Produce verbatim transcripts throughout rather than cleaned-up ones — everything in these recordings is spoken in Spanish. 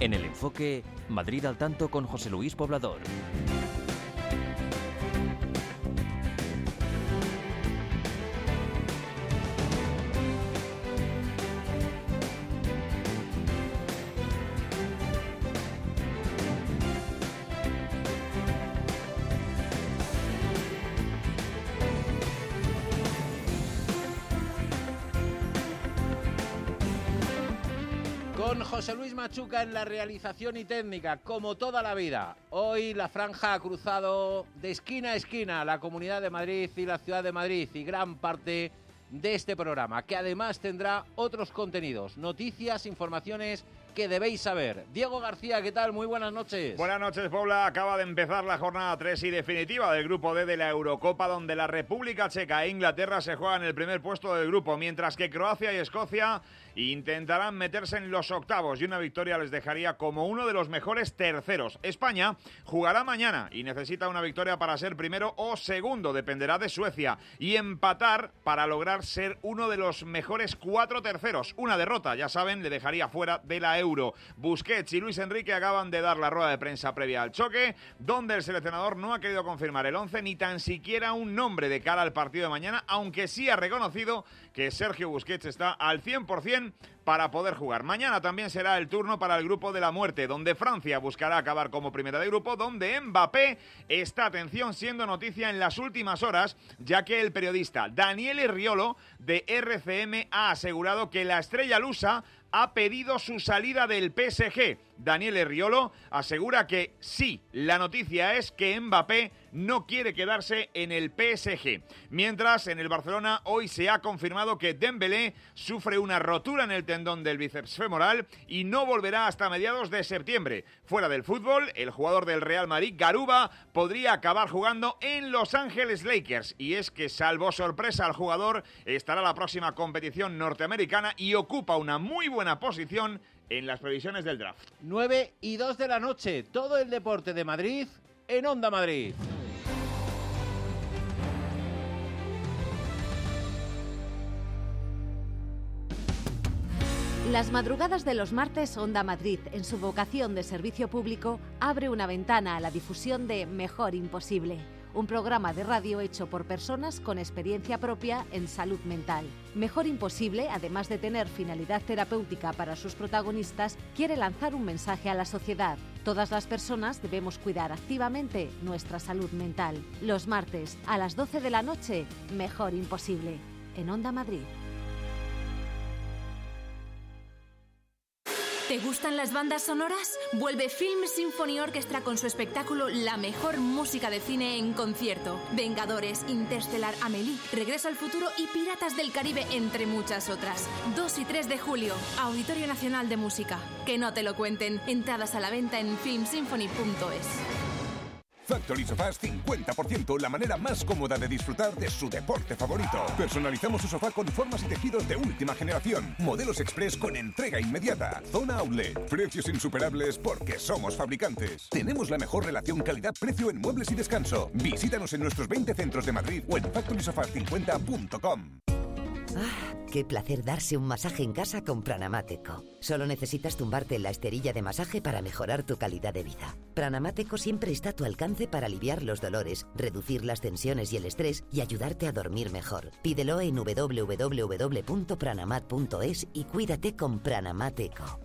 En el enfoque, Madrid al tanto con José Luis Poblador. Con José Luis Machuca en la realización y técnica, como toda la vida. Hoy la franja ha cruzado de esquina a esquina la Comunidad de Madrid y la Ciudad de Madrid y gran parte de este programa, que además tendrá otros contenidos, noticias, informaciones que debéis saber. Diego García, ¿qué tal? Muy buenas noches. Buenas noches, Pobla. Acaba de empezar la jornada tres y definitiva del Grupo D de la Eurocopa, donde la República Checa e Inglaterra se juegan el primer puesto del grupo, mientras que Croacia y Escocia intentarán meterse en los octavos y una victoria les dejaría como uno de los mejores terceros. España jugará mañana y necesita una victoria para ser primero o segundo, dependerá de Suecia, y empatar para lograr ser uno de los mejores cuatro terceros. Una derrota, ya saben, le dejaría fuera de la Euro. Busquets y Luis Enrique acaban de dar la rueda de prensa previa al choque, donde el seleccionador no ha querido confirmar el once ni tan siquiera un nombre de cara al partido de mañana, aunque sí ha reconocido que Sergio Busquets está al cien por ciento para poder jugar. Mañana también será el turno para el grupo de la muerte, donde Francia buscará acabar como primera de grupo, donde Mbappé está, atención, siendo noticia en las últimas horas, ya que el periodista Daniele Riolo de R C M ha asegurado que la estrella lusa ha pedido su salida del P S G. Daniele Riolo asegura que sí, la noticia es que Mbappé no quiere quedarse en el P S G. Mientras, en el Barcelona hoy se ha confirmado que Dembélé sufre una rotura en el tendón del bíceps femoral y no volverá hasta mediados de septiembre. Fuera del fútbol, el jugador del Real Madrid, Garuba, podría acabar jugando en Los Ángeles Lakers. Y es que, salvo sorpresa, el jugador estará la próxima competición norteamericana y ocupa una muy buena posición en las previsiones del draft. nueve y dos de la noche, todo el deporte de Madrid en Onda Madrid. Las madrugadas de los martes, Onda Madrid, en su vocación de servicio público, abre una ventana a la difusión de Mejor Imposible, un programa de radio hecho por personas con experiencia propia en salud mental. Mejor Imposible, además de tener finalidad terapéutica para sus protagonistas, quiere lanzar un mensaje a la sociedad. Todas las personas debemos cuidar activamente nuestra salud mental. Los martes, a las doce de la noche, Mejor Imposible, en Onda Madrid. ¿Te gustan las bandas sonoras? Vuelve Film Symphony Orchestra con su espectáculo La mejor música de cine en concierto. Vengadores, Interstellar, Amélie, Regreso al futuro y Piratas del Caribe, entre muchas otras. dos y tres de julio, Auditorio Nacional de Música. Que no te lo cuenten. Entradas a la venta en film symphony punto es. Factory Sofás cincuenta por ciento, la manera más cómoda de disfrutar de su deporte favorito. Personalizamos su sofá con formas y tejidos de última generación. Modelos express con entrega inmediata. Zona Outlet. Precios insuperables porque somos fabricantes. Tenemos la mejor relación calidad-precio en muebles y descanso. Visítanos en nuestros veinte centros de Madrid o en factory sofás cincuenta punto com. ¡Ah! ¡Qué placer darse un masaje en casa con Pranamáteco! Solo necesitas tumbarte en la esterilla de masaje para mejorar tu calidad de vida. Pranamáteco siempre está a tu alcance para aliviar los dolores, reducir las tensiones y el estrés y ayudarte a dormir mejor. Pídelo en doble u doble u doble u punto pranamat punto es y cuídate con Pranamáteco.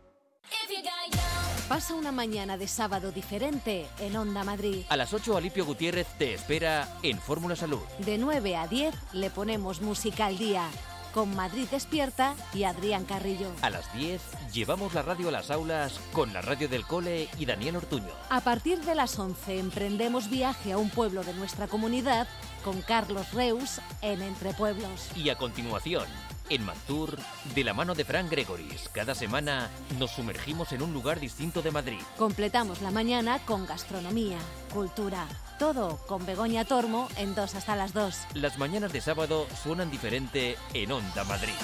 Pasa una mañana de sábado diferente en Onda Madrid. A las ocho, Alipio Gutiérrez te espera en Fórmula Salud. De nueve a diez le ponemos música al día, con Madrid Despierta y Adrián Carrillo. A las diez, llevamos la radio a las aulas con la radio del cole y Daniel Ortuño. A partir de las once emprendemos viaje a un pueblo de nuestra comunidad con Carlos Reus en Entre Pueblos. Y a continuación, en Mantur, de la mano de Fran Gregoris, cada semana nos sumergimos en un lugar distinto de Madrid. Completamos la mañana con gastronomía, cultura, todo con Begoña Tormo en dos hasta las dos. Las mañanas de sábado suenan diferente en Onda Madrid.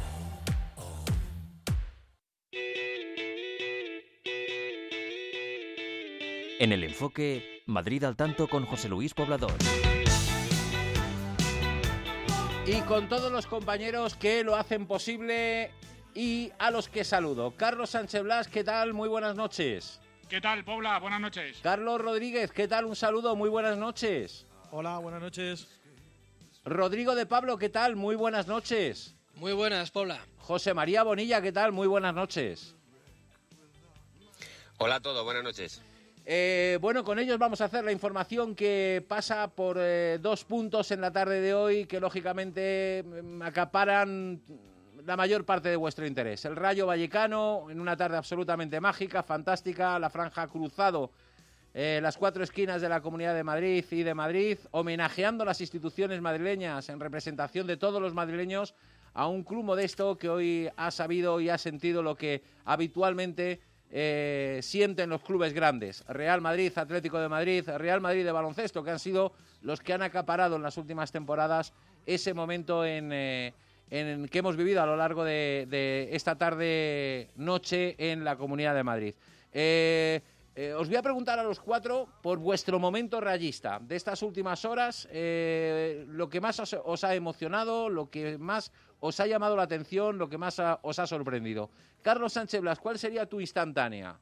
En el enfoque, Madrid al tanto con José Luis Poblador. Y con todos los compañeros que lo hacen posible y a los que saludo. Carlos Sánchez Blas, ¿qué tal? Muy buenas noches. ¿Qué tal, Pobla? Buenas noches. Carlos Rodríguez, ¿qué tal? Un saludo, muy buenas noches. Hola, buenas noches. Rodrigo de Pablo, ¿qué tal? Muy buenas noches. Muy buenas, Pobla. José María Bonilla, ¿qué tal? Muy buenas noches. Hola a todos, buenas noches. Eh, bueno, con ellos vamos a hacer la información que pasa por eh, dos puntos en la tarde de hoy que lógicamente acaparan la mayor parte de vuestro interés. El Rayo Vallecano, en una tarde absolutamente mágica, fantástica, la franja cruzado, eh, las cuatro esquinas de la Comunidad de Madrid y de Madrid, homenajeando las instituciones madrileñas en representación de todos los madrileños a un club modesto que hoy ha sabido y ha sentido lo que habitualmente eh, sienten los clubes grandes. Real Madrid, Atlético de Madrid, Real Madrid de baloncesto, que han sido los que han acaparado en las últimas temporadas ese momento en... Eh, en que hemos vivido a lo largo de, de esta tarde-noche en la Comunidad de Madrid. Eh, eh, os voy a preguntar a los cuatro por vuestro momento rayista de estas últimas horas, eh, lo que más os, os ha emocionado, lo que más os ha llamado la atención, lo que más ha, os ha sorprendido. Carlos Sánchez Blas, ¿cuál sería tu instantánea?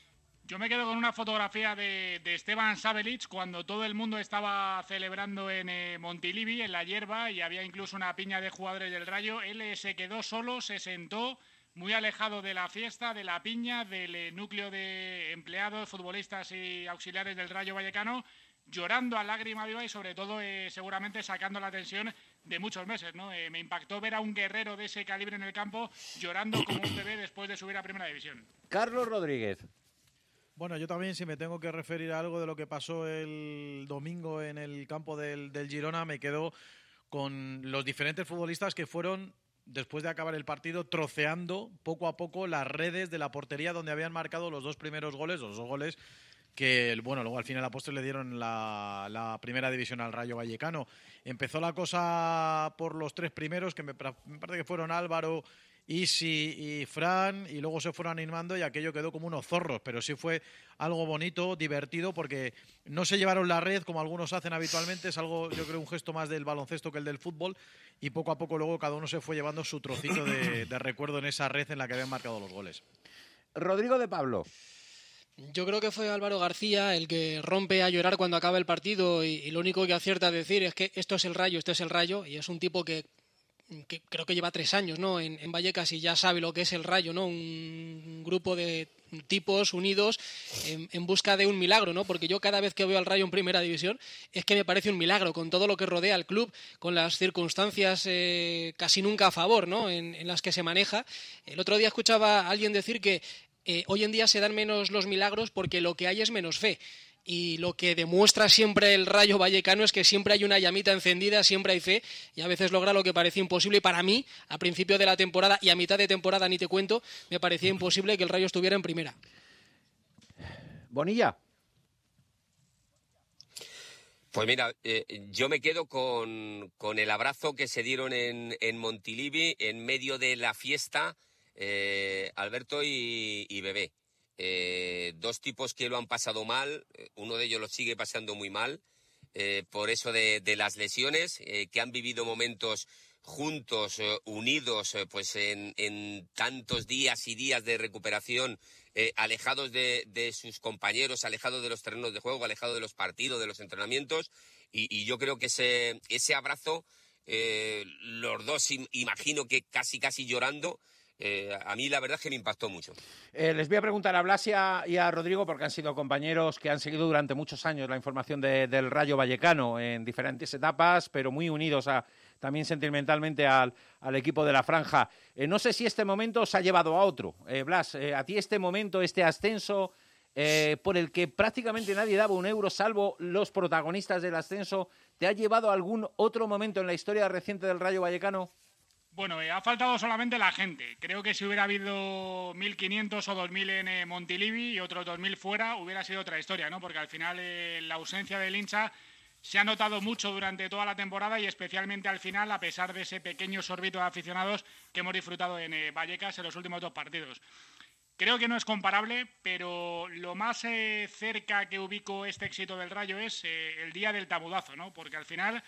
Yo me quedo con una fotografía de, de Esteban Sabelic cuando todo el mundo estaba celebrando en eh, Montilivi, en la hierba, y había incluso una piña de jugadores del Rayo. Él eh, se quedó solo, se sentó muy alejado de la fiesta, de la piña, del eh, núcleo de empleados, futbolistas y auxiliares del Rayo Vallecano, llorando a lágrima viva y sobre todo eh, seguramente sacando la tensión de muchos meses, ¿no? Eh, me impactó ver a un guerrero de ese calibre en el campo llorando como un bebé después de subir a Primera División. Carlos Rodríguez. Bueno, yo también, si me tengo que referir a algo de lo que pasó el domingo en el campo del, del Girona, me quedo con los diferentes futbolistas que fueron, después de acabar el partido, troceando poco a poco las redes de la portería donde habían marcado los dos primeros goles, los dos goles que, bueno, luego al final a postre le dieron la, la primera división al Rayo Vallecano. Empezó la cosa por los tres primeros, que me, me parece que fueron Álvaro, Isi y Fran, y luego se fueron animando y aquello quedó como unos zorros, pero sí fue algo bonito, divertido, porque no se llevaron la red como algunos hacen habitualmente, es algo, yo creo, un gesto más del baloncesto que el del fútbol, y poco a poco luego cada uno se fue llevando su trocito de, de recuerdo en esa red en la que habían marcado los goles. Rodrigo de Pablo. Yo creo que fue Álvaro García el que rompe a llorar cuando acaba el partido y, y lo único que acierta a decir es que esto es el Rayo, esto es el Rayo, y es un tipo que que creo que lleva tres años, ¿no?, en, en Vallecas y ya sabe lo que es el Rayo, ¿no?, un grupo de tipos unidos en, en busca de un milagro, ¿no?, porque yo cada vez que veo al Rayo en Primera División es que me parece un milagro, con todo lo que rodea al club, con las circunstancias eh, casi nunca a favor, ¿no?, en, en las que se maneja. El otro día escuchaba a alguien decir que eh, hoy en día se dan menos los milagros porque lo que hay es menos fe. Y lo que demuestra siempre el Rayo Vallecano es que siempre hay una llamita encendida, siempre hay fe, y a veces logra lo que parecía imposible. Y para mí, a principio de la temporada y a mitad de temporada, ni te cuento, me parecía imposible que el Rayo estuviera en primera. Bonilla. Pues mira, eh, yo me quedo con, con el abrazo que se dieron en, en Montilivi, en medio de la fiesta, eh, Alberto y, y Bebé. Eh, dos tipos que lo han pasado mal, uno de ellos lo sigue pasando muy mal, eh, por eso de, de las lesiones, eh, que han vivido momentos juntos, eh, unidos, eh, pues en, en tantos días y días de recuperación, eh, alejados de, de sus compañeros, alejados de los terrenos de juego, alejados de los partidos, de los entrenamientos, y, y yo creo que ese, ese abrazo, eh, los dos im- imagino que casi casi llorando. Eh, a mí la verdad es que me impactó mucho. Eh, les voy a preguntar a Blas y a, y a Rodrigo, porque han sido compañeros que han seguido durante muchos años la información de, del Rayo Vallecano en diferentes etapas, pero muy unidos a, también sentimentalmente al, al equipo de la franja. Eh, no sé si este momento os ha llevado a otro. Eh, Blas, eh, a ti este momento, este ascenso, eh, por el que prácticamente nadie daba un euro, salvo los protagonistas del ascenso, ¿te ha llevado a algún otro momento en la historia reciente del Rayo Vallecano? Bueno, eh, ha faltado solamente la gente. Creo que si hubiera habido mil quinientos o dos mil en eh, Montilivi y otros dos mil fuera, hubiera sido otra historia, ¿no? Porque al final eh, la ausencia del hincha se ha notado mucho durante toda la temporada y especialmente al final, a pesar de ese pequeño sorbito de aficionados que hemos disfrutado en eh, Vallecas en los últimos dos partidos. Creo que no es comparable, pero lo más eh, cerca que ubico este éxito del Rayo es eh, el día del tabudazo, ¿no? Porque al final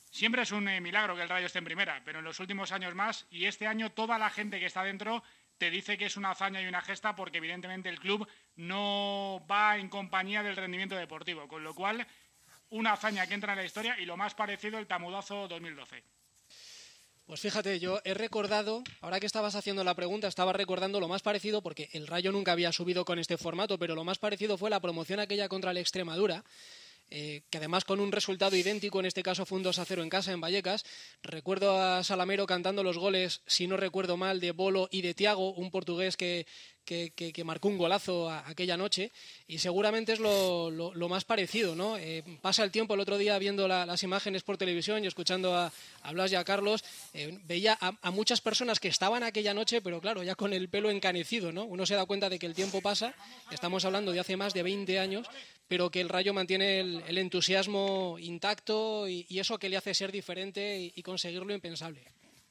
Siempre es un eh, milagro que el Rayo esté en primera, pero en los últimos años más, y este año toda la gente que está dentro te dice que es una hazaña y una gesta porque evidentemente el club no va en compañía del rendimiento deportivo, con lo cual una hazaña que entra en la historia y lo más parecido el Tamudazo dos mil doce. Pues fíjate, yo he recordado, ahora que estabas haciendo la pregunta, estaba recordando lo más parecido, porque el Rayo nunca había subido con este formato, pero lo más parecido fue la promoción aquella contra el Extremadura, eh, que además con un resultado idéntico, en este caso fue un dos a cero en casa, en Vallecas. Recuerdo a Salamero cantando los goles, si no recuerdo mal, de Bolo y de Thiago, un portugués que... Que, que, que marcó un golazo a, aquella noche, y seguramente es lo, lo, lo más parecido, ¿no? Eh, pasa el tiempo, el otro día viendo la, las imágenes por televisión y escuchando a, a Blas y a Carlos, eh, veía a, a muchas personas que estaban aquella noche, pero claro, ya con el pelo encanecido, ¿no? Uno se da cuenta de que el tiempo pasa, estamos hablando de hace más de veinte años, pero que el Rayo mantiene el, el entusiasmo intacto y, y eso que le hace ser diferente y, y conseguir lo impensable.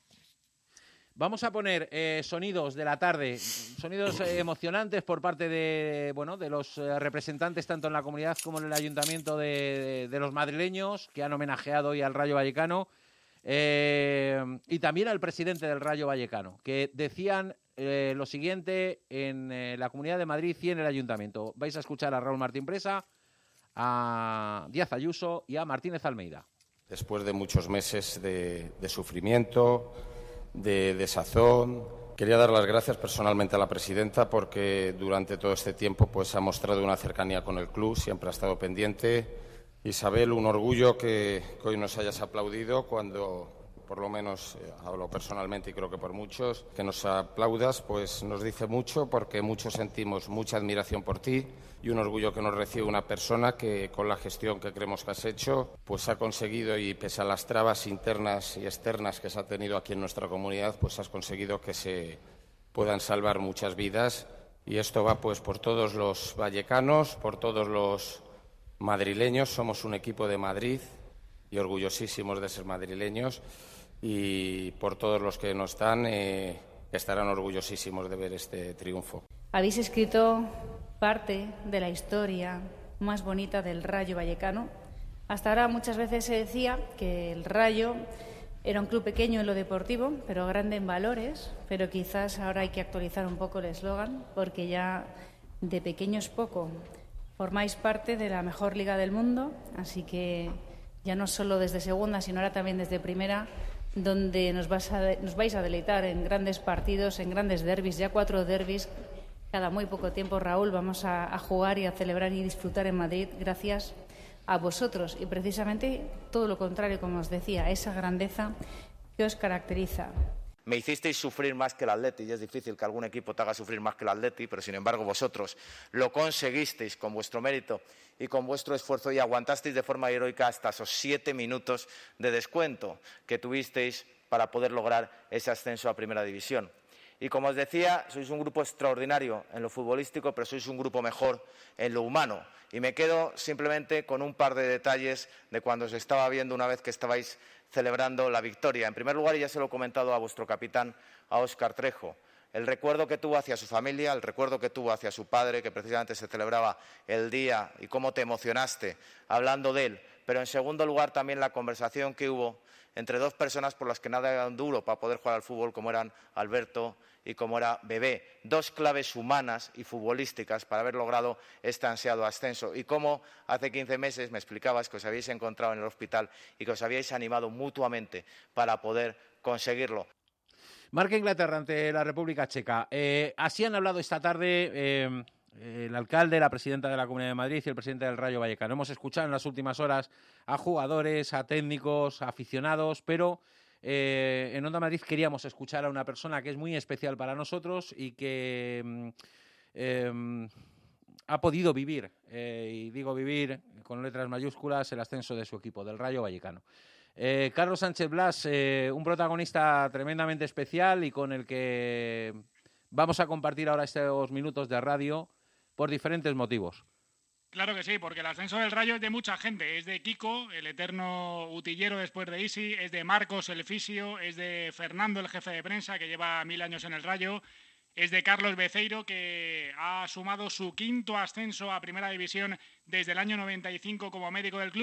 Vamos a poner eh, sonidos de la tarde, sonidos eh, emocionantes por parte de, bueno, de los eh, representantes tanto en la comunidad como en el ayuntamiento de, de, de los madrileños, que han homenajeado hoy al Rayo Vallecano, eh, y también al presidente del Rayo Vallecano, que decían eh, lo siguiente en eh, la Comunidad de Madrid y en el ayuntamiento. Vais a escuchar a Raúl Martín Presa, a Díaz Ayuso y a Martínez Almeida. Después de muchos meses de, de sufrimiento, de desazón, quería dar las gracias personalmente a la presidenta porque durante todo este tiempo pues ha mostrado una cercanía con el club, siempre ha estado pendiente. Isabel, un orgullo que, que hoy nos hayas aplaudido cuando, por lo menos eh, hablo personalmente y creo que por muchos, que nos aplaudas, pues nos dice mucho porque muchos sentimos mucha admiración por ti y un orgullo que nos recibe una persona que con la gestión que creemos que has hecho pues ha conseguido, y pese a las trabas internas y externas que se ha tenido aquí en nuestra comunidad, pues has conseguido que se puedan salvar muchas vidas, y esto va pues por todos los vallecanos, por todos los madrileños. Somos un equipo de Madrid y orgullosísimos de ser madrileños, y por todos los que no están eh, estarán orgullosísimos de ver este triunfo. Habéis escrito parte de la historia más bonita del Rayo Vallecano. Hasta ahora muchas veces se decía que el Rayo era un club pequeño en lo deportivo, pero grande en valores, pero quizás ahora hay que actualizar un poco el eslogan, porque ya de pequeño es poco. Formáis parte de la mejor liga del mundo, así que ya no solo desde segunda, sino ahora también desde primera, donde nos, vas a, nos vais a deleitar en grandes partidos, en grandes derbis, ya cuatro derbis. Cada muy poco tiempo, Raúl, vamos a, a jugar y a celebrar y disfrutar en Madrid gracias a vosotros. Y precisamente todo lo contrario, como os decía, esa grandeza que os caracteriza. Me hicisteis sufrir más que el Atleti, y es difícil que algún equipo te haga sufrir más que el Atleti, pero sin embargo vosotros lo conseguisteis con vuestro mérito y con vuestro esfuerzo, y aguantasteis de forma heroica hasta esos siete minutos de descuento que tuvisteis para poder lograr ese ascenso a Primera División. Y como os decía, sois un grupo extraordinario en lo futbolístico, pero sois un grupo mejor en lo humano. Y me quedo simplemente con un par de detalles de cuando os estaba viendo una vez que estabais celebrando la victoria. En primer lugar, y ya se lo he comentado a vuestro capitán, a Óscar Trejo, el recuerdo que tuvo hacia su familia, el recuerdo que tuvo hacia su padre, que precisamente se celebraba el día, y cómo te emocionaste hablando de él. Pero en segundo lugar, también la conversación que hubo entre dos personas por las que nada era duro para poder jugar al fútbol, como eran Alberto y como era Bebé. Dos claves humanas y futbolísticas para haber logrado este ansiado ascenso. Y cómo hace quince meses me explicabas que os habéis encontrado en el hospital y que os habíais animado mutuamente para poder conseguirlo. Marca Inglaterra ante la República Checa. Eh, así han hablado esta tarde eh, el alcalde, la presidenta de la Comunidad de Madrid y el presidente del Rayo Vallecano. Hemos escuchado en las últimas horas a jugadores, a técnicos, a aficionados, pero eh, en Onda Madrid queríamos escuchar a una persona que es muy especial para nosotros y que eh, ha podido vivir, eh, y digo vivir con letras mayúsculas, el ascenso de su equipo, del Rayo Vallecano. Eh, Carlos Sánchez Blas, eh, un protagonista tremendamente especial y con el que vamos a compartir ahora estos minutos de radio por diferentes motivos. Claro que sí, porque el ascenso del Rayo es de mucha gente. Es de Kiko, el eterno utillero después de Isi, es de Marcos, el fisio, es de Fernando, el jefe de prensa, que lleva mil años en el Rayo, es de Carlos Beceiro, que ha sumado su quinto ascenso a Primera División desde el año noventa y cinco como médico del club,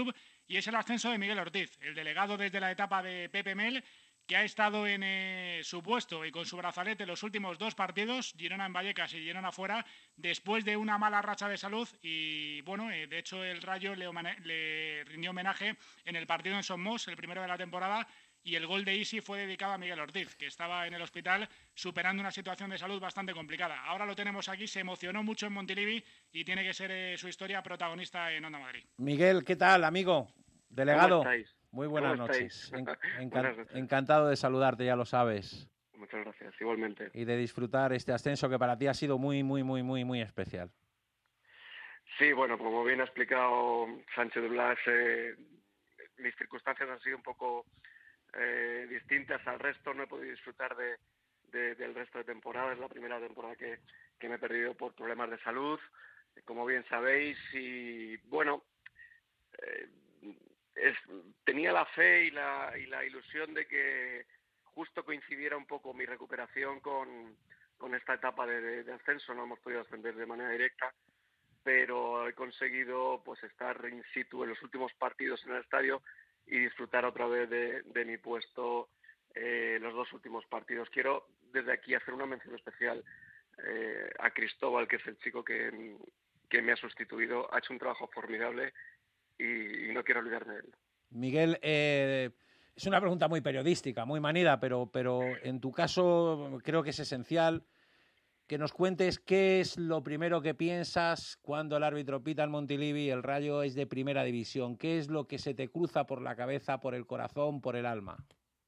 y es el ascenso de Miguel Ortiz, el delegado desde la etapa de Pepe Mel, que ha estado en eh, su puesto y con su brazalete los últimos dos partidos, Girona en Vallecas y Girona fuera, después de una mala racha de salud. Y bueno, eh, de hecho el Rayo le, le rindió homenaje en el partido en Somos, el primero de la temporada, y el gol de Isi fue dedicado a Miguel Ortiz, que estaba en el hospital superando una situación de salud bastante complicada. Ahora lo tenemos aquí, se emocionó mucho en Montilivi y tiene que ser eh, su historia protagonista en Onda Madrid. Miguel, ¿qué tal, amigo? Delegado. ¿Cómo estáis? Muy buenas ¿Cómo noches. En, encan, buenas noches. Encantado de saludarte, ya lo sabes. Muchas gracias, igualmente. Y de disfrutar este ascenso que para ti ha sido muy, muy, muy, muy, muy especial. Sí, bueno, como bien ha explicado Sánchez de Blas, eh, mis circunstancias han sido un poco eh, distintas al resto. No he podido disfrutar de, de, del resto de temporada. Es la primera temporada que, que me he perdido por problemas de salud, como bien sabéis. Y bueno, eh, Es, tenía la fe y la, y la ilusión de que justo coincidiera un poco mi recuperación con, con esta etapa de, de, de ascenso. No hemos podido ascender de manera directa, pero he conseguido pues estar in situ en los últimos partidos en el estadio y disfrutar otra vez de, de mi puesto eh, los dos últimos partidos. Quiero desde aquí hacer una mención especial eh, a Cristóbal, que es el chico que, que me ha sustituido. Ha hecho un trabajo formidable y no quiero olvidarme de él. Miguel, eh, es una pregunta muy periodística, muy manida, pero, pero en tu caso creo que es esencial que nos cuentes qué es lo primero que piensas cuando el árbitro pita en Montilivi y el Rayo es de primera división. ¿Qué es lo que se te cruza por la cabeza, por el corazón, por el alma?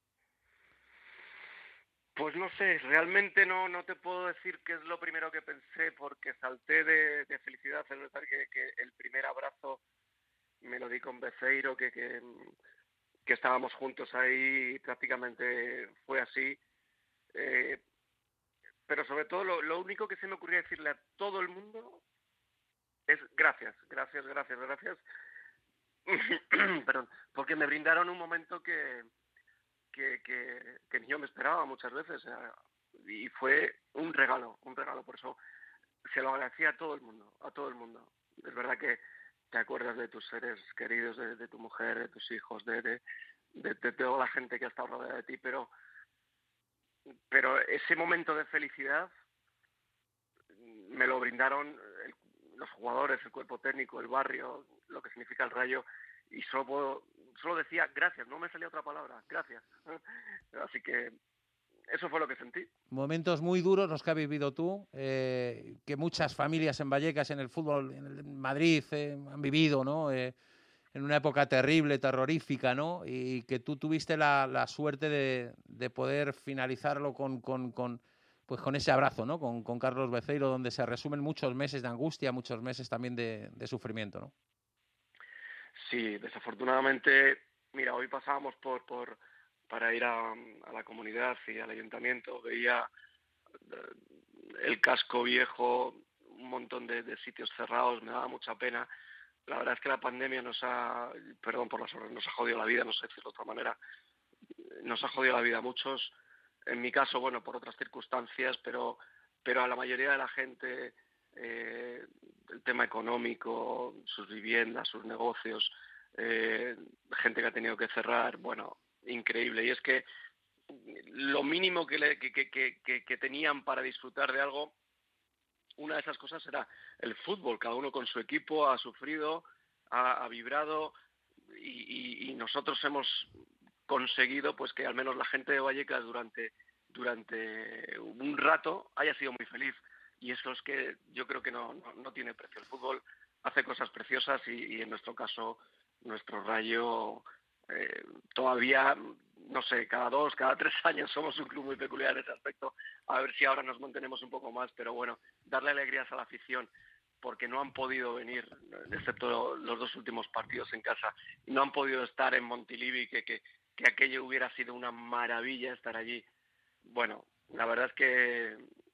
Pues no sé, realmente no, no te puedo decir qué es lo primero que pensé, porque salté de, de felicidad. Es verdad que, que el primer abrazo me lo di con Beceiro, que, que, que estábamos juntos ahí y prácticamente fue así. Eh, pero sobre todo lo, lo único que se me ocurría decirle a todo el mundo es gracias, gracias, gracias, gracias. Perdón, porque me brindaron un momento que, que, que, que ni yo me esperaba muchas veces. Y fue un regalo, un regalo. Por eso se lo agradecía a todo el mundo, a todo el mundo. Es verdad que te acuerdas de tus seres queridos, de, de tu mujer, de tus hijos, de, de, de, de toda la gente que ha estado rodeada de ti, pero, pero ese momento de felicidad me lo brindaron el, los jugadores, el cuerpo técnico, el barrio, lo que significa el Rayo, y solo, puedo, solo decía gracias, no me salía otra palabra, gracias. Así que eso fue lo que sentí. Momentos muy duros los que has vivido tú, eh, que muchas familias en Vallecas, en el fútbol, en Madrid, eh, han vivido, ¿no? Eh, en una época terrible, terrorífica, ¿no? Y que tú tuviste la, la suerte de, de poder finalizarlo con, con, con, pues con ese abrazo, ¿no? Con, con Carlos Beceiro, donde se resumen muchos meses de angustia, muchos meses también de, de sufrimiento, ¿no? Sí, desafortunadamente, mira, hoy pasábamos por... por para ir a, a la comunidad y al ayuntamiento, veía el casco viejo, un montón de, de sitios cerrados, me daba mucha pena. La verdad es que la pandemia nos ha, perdón por las horas, nos ha jodido la vida, no sé decirlo de otra manera, nos ha jodido la vida a muchos. En mi caso, bueno, por otras circunstancias, pero, pero a la mayoría de la gente, eh, el tema económico, sus viviendas, sus negocios, eh, gente que ha tenido que cerrar, bueno, increíble. Y es que lo mínimo que, le, que, que, que, que tenían para disfrutar de algo, una de esas cosas era el fútbol. Cada uno con su equipo ha sufrido, ha, ha vibrado y, y, y nosotros hemos conseguido pues que al menos la gente de Vallecas durante, durante un rato haya sido muy feliz. Y eso es que yo creo que no, no, no tiene precio. El fútbol hace cosas preciosas y, y en nuestro caso nuestro Rayo... Eh, todavía, no sé, cada dos, cada tres años somos un club muy peculiar en ese aspecto. A ver si ahora nos mantenemos un poco más, pero bueno, darle alegrías a la afición, porque no han podido venir, excepto los dos últimos partidos en casa, no han podido estar en Montilivi, que, que, que aquello hubiera sido una maravilla estar allí. Bueno, la verdad es que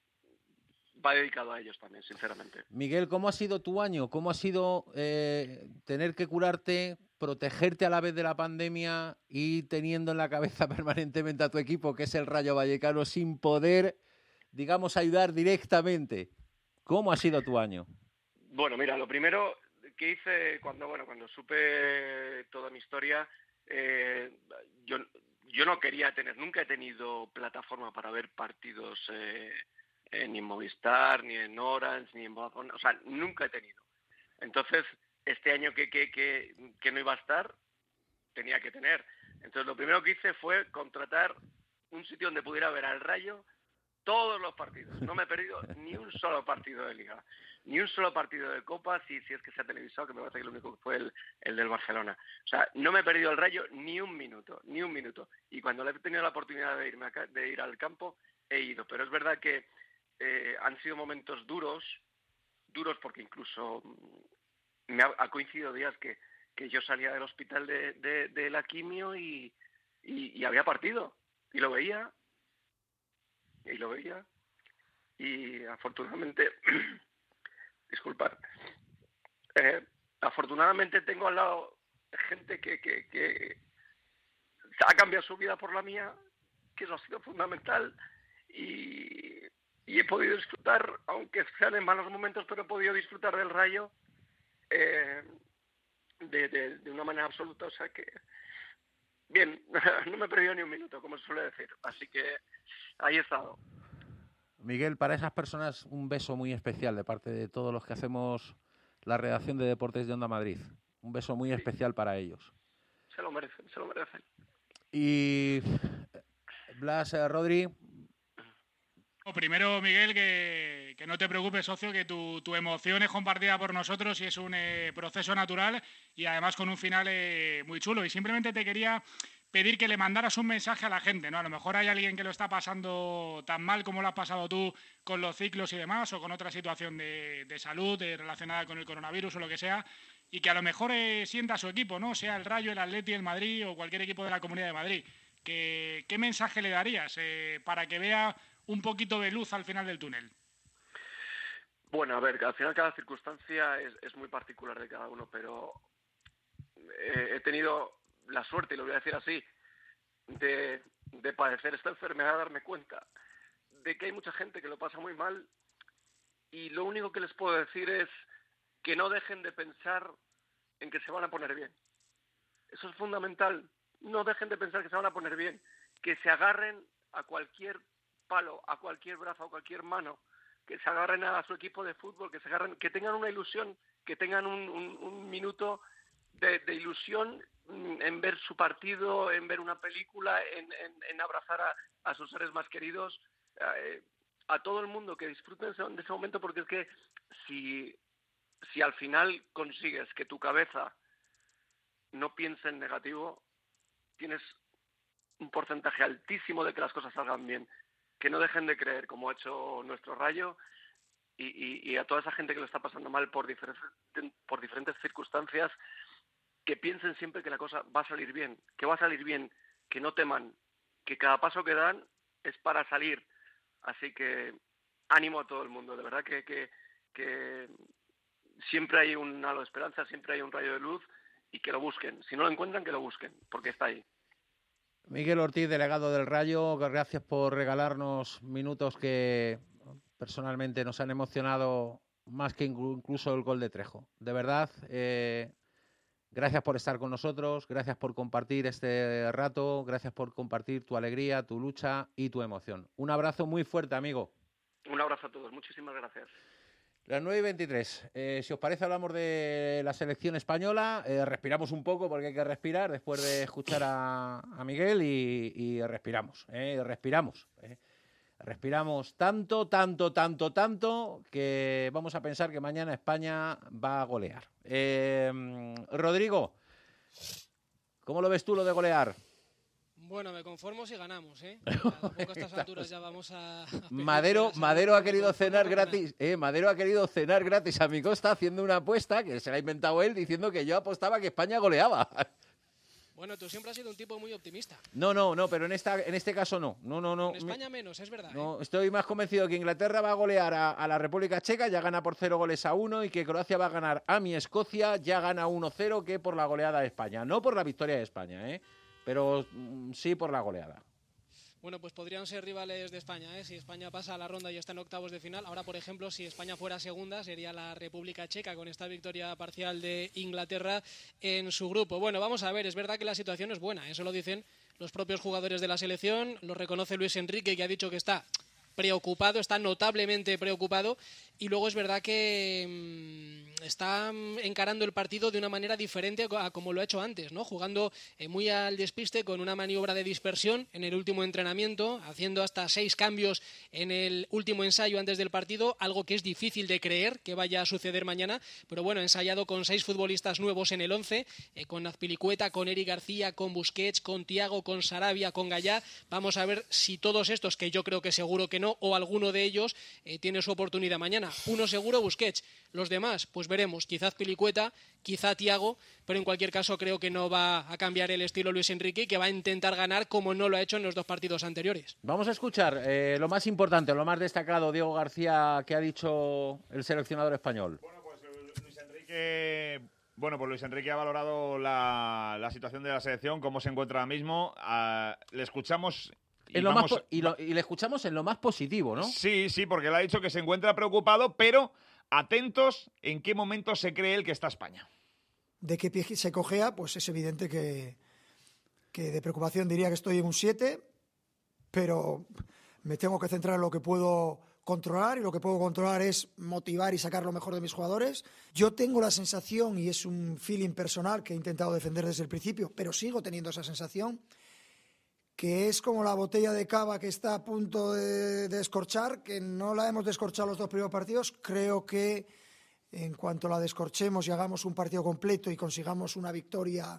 va dedicado a ellos también, sinceramente. Miguel, ¿cómo ha sido tu año? ¿Cómo ha sido eh, tener que curarte, protegerte a la vez de la pandemia y teniendo en la cabeza permanentemente a tu equipo, que es el Rayo Vallecano, sin poder, digamos, ayudar directamente? ¿Cómo ha sido tu año? Bueno, mira, lo primero, ¿qué hice cuando, bueno, cuando supe toda mi historia? Eh, yo, yo no quería tener, nunca he tenido plataforma para ver partidos eh, eh, ni en Movistar, ni en Orange, ni en Vodafone, o sea, nunca he tenido. Entonces, este año que, que, que, que no iba a estar, tenía que tener. Entonces, lo primero que hice fue contratar un sitio donde pudiera ver al Rayo todos los partidos. No me he perdido ni un solo partido de Liga, ni un solo partido de Copa, si, si es que se ha televisado, que me parece que el único que fue el, el del Barcelona. O sea, no me he perdido el Rayo ni un minuto, ni un minuto. Y cuando le he tenido la oportunidad de, irme acá, de ir al campo, he ido. Pero es verdad que eh, han sido momentos duros, duros porque incluso me ha, ha coincidido días que, que yo salía del hospital de, de, de la quimio y, y, y había partido. Y lo veía, y lo veía, y afortunadamente, disculpad, eh, afortunadamente tengo al lado gente que, que, que ha cambiado su vida por la mía, que eso ha sido fundamental, y, y he podido disfrutar, aunque sean en malos momentos, pero he podido disfrutar del Rayo eh, de, de, de una manera absoluta, o sea que... Bien, no me he perdido ni un minuto, como se suele decir, así que ahí he estado. Miguel, para esas personas un beso muy especial de parte de todos los que hacemos la redacción de Deportes de Onda Madrid. Un beso muy sí. especial para ellos. Se lo merecen, se lo merecen. Y Blas, eh, Rodri... Primero, Miguel, que, que no te preocupes, socio, que tu, tu emoción es compartida por nosotros y es un eh, proceso natural y además con un final eh, muy chulo. Y simplemente te quería pedir que le mandaras un mensaje a la gente, ¿no? A lo mejor hay alguien que lo está pasando tan mal como lo has pasado tú con los ciclos y demás, o con otra situación de, de salud de, relacionada con el coronavirus o lo que sea, y que a lo mejor eh, sienta a su equipo, ¿no? Sea el Rayo, el Atleti, el Madrid o cualquier equipo de la Comunidad de Madrid. Que, ¿Qué mensaje le darías eh, para que vea un poquito de luz al final del túnel? Bueno, a ver, al final cada circunstancia es, es muy particular de cada uno, pero eh, he tenido la suerte, y lo voy a decir así, de, de padecer esta enfermedad, darme cuenta de que hay mucha gente que lo pasa muy mal, y lo único que les puedo decir es que no dejen de pensar en que se van a poner bien. Eso es fundamental. No dejen de pensar que se van a poner bien, que se agarren a cualquier palo, a cualquier brazo, a cualquier mano, que se agarren a su equipo de fútbol, que se agarren, que tengan una ilusión, que tengan un, un, un minuto de, de ilusión en ver su partido, en ver una película, en, en, en abrazar a, a sus seres más queridos, eh, a todo el mundo, que disfruten de ese momento, porque es que si, si al final consigues que tu cabeza no piense en negativo, tienes un porcentaje altísimo de que las cosas salgan bien. Que no dejen de creer, como ha hecho nuestro Rayo, y, y, y a toda esa gente que lo está pasando mal por diferentes, por diferentes circunstancias, que piensen siempre que la cosa va a salir bien, que va a salir bien, que no teman, que cada paso que dan es para salir. Así que ánimo a todo el mundo, de verdad que, que, que siempre hay un halo de esperanza, siempre hay un rayo de luz, y que lo busquen. Si no lo encuentran, que lo busquen, porque está ahí. Miguel Ortiz, delegado del Rayo, gracias por regalarnos minutos que personalmente nos han emocionado más que incluso el gol de Trejo. De verdad, eh, gracias por estar con nosotros, gracias por compartir este rato, gracias por compartir tu alegría, tu lucha y tu emoción. Un abrazo muy fuerte, amigo. Un abrazo a todos, muchísimas gracias. Las nueve y veintitrés. Eh, si os parece, hablamos de la selección española. Eh, respiramos un poco porque hay que respirar después de escuchar a, a Miguel y, y respiramos. Eh, respiramos. Eh. Respiramos tanto, tanto, tanto, tanto que vamos a pensar que mañana España va a golear. Eh, Rodrigo, ¿cómo lo ves tú lo de golear? Bueno, me conformo si ganamos, ¿eh? Tampoco a estas alturas ya vamos a... a Madero, Madero ha querido cenar gratis, eh, Madero ha querido cenar gratis a mi costa haciendo una apuesta que se la ha inventado él diciendo que yo apostaba que España goleaba. Bueno, tú siempre has sido un tipo muy optimista. No, no, no, pero en esta, en este caso no. No, no, no. En España menos, es verdad. No, ¿eh? Estoy más convencido que Inglaterra va a golear a, a la República Checa, ya gana por cero goles a uno, y que Croacia va a ganar a mi Escocia, ya gana uno cero, que por la goleada de España. No por la victoria de España, ¿eh? Pero sí por la goleada. Bueno, pues podrían ser rivales de España, ¿eh? Si España pasa a la ronda y está en octavos de final. Ahora, por ejemplo, si España fuera segunda, sería la República Checa con esta victoria parcial de Inglaterra en su grupo. Bueno, vamos a ver, es verdad que la situación es buena, eso lo dicen los propios jugadores de la selección, lo reconoce Luis Enrique, que ha dicho que está preocupado, está notablemente preocupado, y luego es verdad que mmm, está encarando el partido de una manera diferente a como lo ha hecho antes, ¿no? Jugando eh, muy al despiste, con una maniobra de dispersión en el último entrenamiento, haciendo hasta seis cambios en el último ensayo antes del partido, algo que es difícil de creer que vaya a suceder mañana, pero bueno, ensayado con seis futbolistas nuevos en el once, eh, con Azpilicueta, con Eric García, con Busquets, con Thiago, con Sarabia, con Gallá. Vamos a ver si todos estos, que yo creo que seguro que no, o alguno de ellos eh, tiene su oportunidad mañana. Uno seguro, Busquets. Los demás, pues veremos. Quizá Azpilicueta, quizá Thiago, pero en cualquier caso creo que no va a cambiar el estilo Luis Enrique y que va a intentar ganar como no lo ha hecho en los dos partidos anteriores. Vamos a escuchar eh, lo más importante, lo más destacado, Diego García, que ha dicho el seleccionador español. Bueno, pues Luis Enrique... Bueno, pues Luis Enrique ha valorado la, la situación de la selección, cómo se encuentra ahora mismo. Uh, le escuchamos... Y, en lo vamos... más po- y, lo, y le escuchamos en lo más positivo, ¿no? Sí, sí, porque le ha dicho que se encuentra preocupado, pero atentos en qué momento se cree él que está España. De qué pie se cojea, pues es evidente que, que de preocupación diría que estoy en un siete, pero me tengo que centrar en lo que puedo controlar, y lo que puedo controlar es motivar y sacar lo mejor de mis jugadores. Yo tengo la sensación, y es un feeling personal que he intentado defender desde el principio, pero sigo teniendo esa sensación, que es como la botella de cava que está a punto de, de descorchar, que no la hemos descorchado los dos primeros partidos. Creo que en cuanto la descorchemos y hagamos un partido completo y consigamos una victoria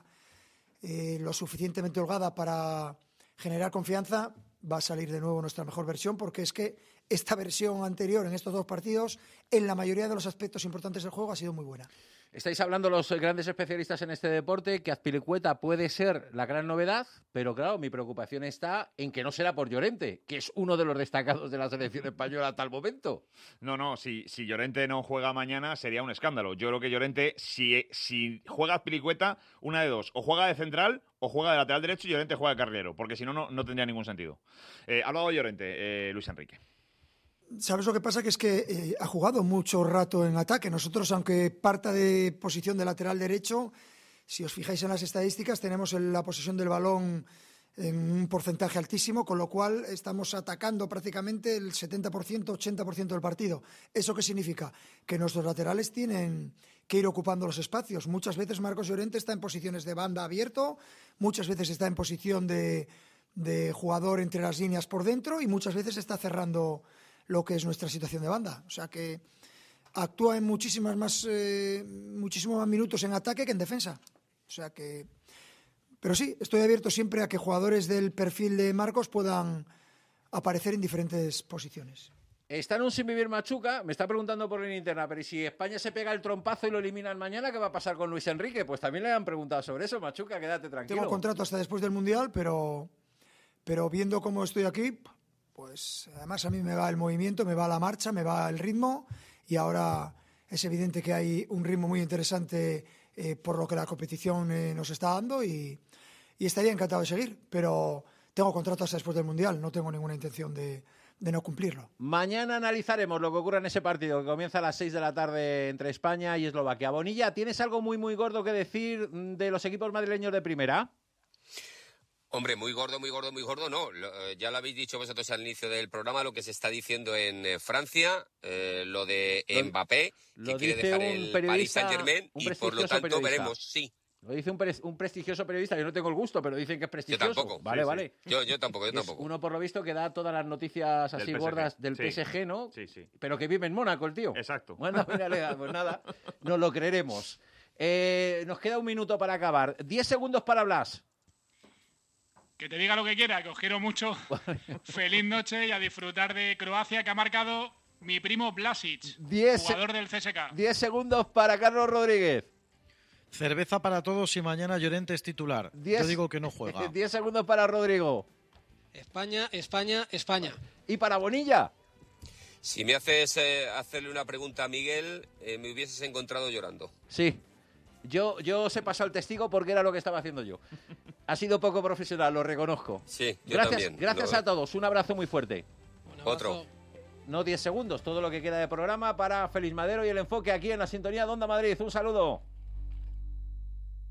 eh, lo suficientemente holgada para generar confianza, va a salir de nuevo nuestra mejor versión, porque es que esta versión anterior en estos dos partidos, en la mayoría de los aspectos importantes del juego, ha sido muy buena. Estáis hablando los grandes especialistas en este deporte que Azpilicueta puede ser la gran novedad, pero claro, mi preocupación está en que no será por Llorente, que es uno de los destacados de la selección española hasta el momento. No, no, si, si Llorente no juega mañana sería un escándalo. Yo creo que Llorente, si, si juega Azpilicueta, una de dos, o juega de central o juega de lateral derecho y Llorente juega de carrilero, porque si no, no, no tendría ningún sentido. Eh, ha hablado de Llorente, eh, Luis Enrique. ¿Sabes lo que pasa? Que es que eh, ha jugado mucho rato en ataque. Nosotros, aunque parta de posición de lateral derecho, si os fijáis en las estadísticas, tenemos el, la posesión del balón en un porcentaje altísimo, con lo cual estamos atacando prácticamente el setenta por ciento, ochenta por ciento del partido. ¿Eso qué significa? Que nuestros laterales tienen que ir ocupando los espacios. Muchas veces Marcos Llorente está en posiciones de banda abierto, muchas veces está en posición de, de jugador entre las líneas por dentro y muchas veces está cerrando lo que es nuestra situación de banda. O sea que actúa en muchísimas más, eh, muchísimos más minutos en ataque que en defensa. O sea que... Pero sí, estoy abierto siempre a que jugadores del perfil de Marcos puedan aparecer en diferentes posiciones. Está en un sin vivir Machuca, me está preguntando por línea interna, pero ¿y si España se pega el trompazo y lo eliminan mañana, qué va a pasar con Luis Enrique? Pues también le han preguntado sobre eso, Machuca, quédate tranquilo. Tengo contrato hasta después del Mundial, pero, pero viendo cómo estoy aquí... Pues además a mí me va el movimiento, me va la marcha, me va el ritmo, y ahora es evidente que hay un ritmo muy interesante eh, por lo que la competición eh, nos está dando, y, y estaría encantado de seguir, pero tengo contrato hasta después del Mundial, no tengo ninguna intención de, de no cumplirlo. Mañana analizaremos lo que ocurra en ese partido que comienza a las seis de la tarde entre España y Eslovaquia. Bonilla, ¿tienes algo muy muy gordo que decir de los equipos madrileños de primera? Hombre, muy gordo, muy gordo, muy gordo, no. Lo, ya lo habéis dicho vosotros al inicio del programa, lo que se está diciendo en eh, Francia, eh, lo de lo, Mbappé, que lo quiere dejar el Paris Saint-Germain, y por lo tanto periodista. veremos, sí. Lo dice un, pre- un prestigioso periodista, yo no tengo el gusto, pero dicen que es prestigioso. Yo tampoco. Vale, sí, vale. Sí. Yo, yo tampoco, yo es tampoco. Uno, por lo visto, que da todas las noticias así del gordas P S G. del Sí. P S G, ¿no? Sí, sí. Pero que vive en Mónaco el tío. Exacto. Bueno, mira, pues nada, nos lo creeremos. Eh, nos queda un minuto para acabar. Diez segundos para Blas. Que te diga lo que quiera, que os quiero mucho. Feliz noche y a disfrutar de Croacia, que ha marcado mi primo Vlasic, diez, jugador del C S K. Diez segundos para Carlos Rodríguez. Cerveza para todos y mañana Llorente es titular. Diez, Yo digo que no juega. Diez segundos para Rodrigo. España, España, España. ¿Y para Bonilla? Si me haces eh, hacerle una pregunta a Miguel, eh, me hubieses encontrado llorando. Sí. Yo, yo os he pasado el testigo porque era lo que estaba haciendo yo. Ha sido poco profesional, lo reconozco. Sí, yo gracias, también. Gracias no... a todos, un abrazo muy fuerte. Otro. No diez segundos, todo lo que queda de programa para Félix Madero y el enfoque aquí en la sintonía de Onda Madrid. Un saludo.